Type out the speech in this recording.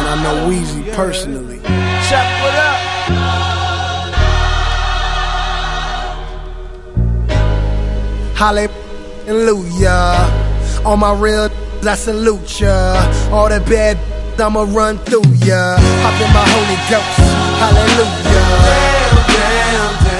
I know Weezy personally. Chuck, what up? Hallelujah. On my real, I salute ya. All the bad, I'ma run through ya. Hop in my Holy Ghost. Hallelujah. Damn, damn, damn.